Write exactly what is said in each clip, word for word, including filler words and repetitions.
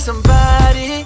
somebody.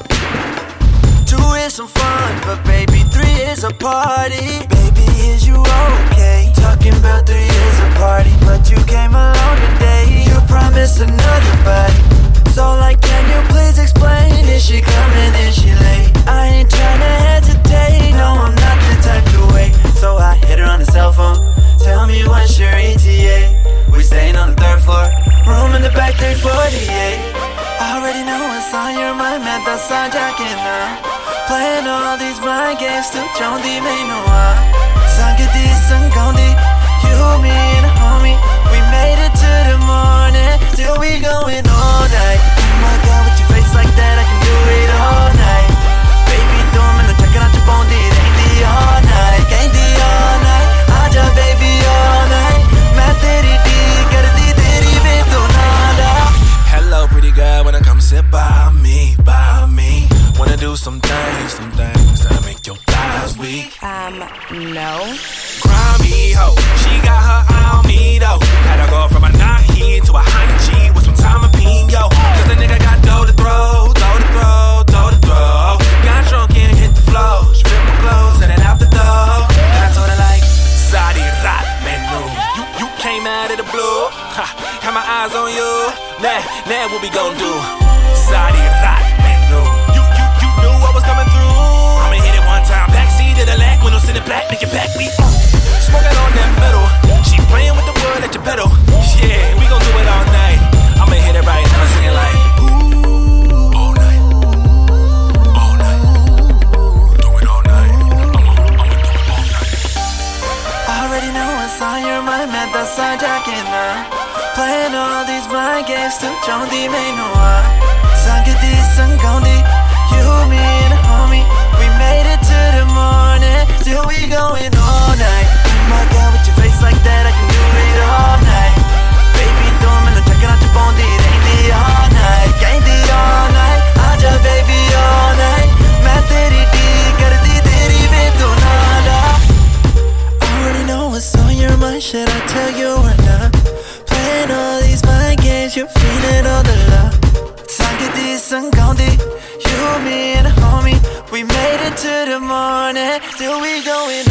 Two is some fun, but baby, three is a party. Baby, is you okay? Talking about three is a party, but you came along today. You promised another body. So like, can you please explain? Is she coming? Is she late? I ain't tryna hesitate. No, I'm not the type to wait. So I hit her on the cell phone. Tell me what's your E T A? We staying on the third floor, room in the back, three forty-eight. Already know what's on your mind, man, that's hijacking now. Playing all these mind games, still don't even know why. Sangati, Sangandi, you, me, and a homie. We made it to the morning, still we going all night. Oh my God, with your face like that, I can do it all night. Baby, do me no checking out your bondi, it ain't the all night, ain't the all night. Aja, baby, all night. Main teri di, kardi teri mein to nada. Hello, pretty girl, wanna come sit by me, by me. Wanna do some things, some things that'll make your thighs weak. Um, no. Grimy hoe, she got her eye on me though. Had her go from a nahi to a hanji with some Tommy Pino. Cause the nigga got dough to throw, dough to throw, dough to throw. Got drunk and hit the floor, strip my clothes and then out the door. And I told her like, Saudi rat menu. You, you came out of the blue, ha, had my eyes on you. Nah, nah, what we gon' do? Saudi rat menu. You, you, you knew what was coming through. I'ma hit it one time, backseat of the lack, window sitting back, make it back beat. Smoking on that metal, she playing with the wood at your pedal. Yeah, we gon' do it all night. I'ma hit it right now, singing like ooh, all night, all night. Do it all night. I'ma, I'ma do it all night. Already know what's on your mind, man, that's hijacking now. Playing all these mind games, still don't even know why. Sangati, Sangandi, you, me, and a homie. We made it to the morning, still we going all night. Oh my God, with your face like that, I can do it all night. Baby, do me no checking out your bondi, it ain't the all night, ain't the all night. Aja, baby, all night. Main teri di, kardi teri mein to nada. Already know what's on your mind, should I tell you or not? Playing all these mind games, you're feeling all the love. Sangati, Sangandi, you, me, and a homie. We made it to the morning, still we going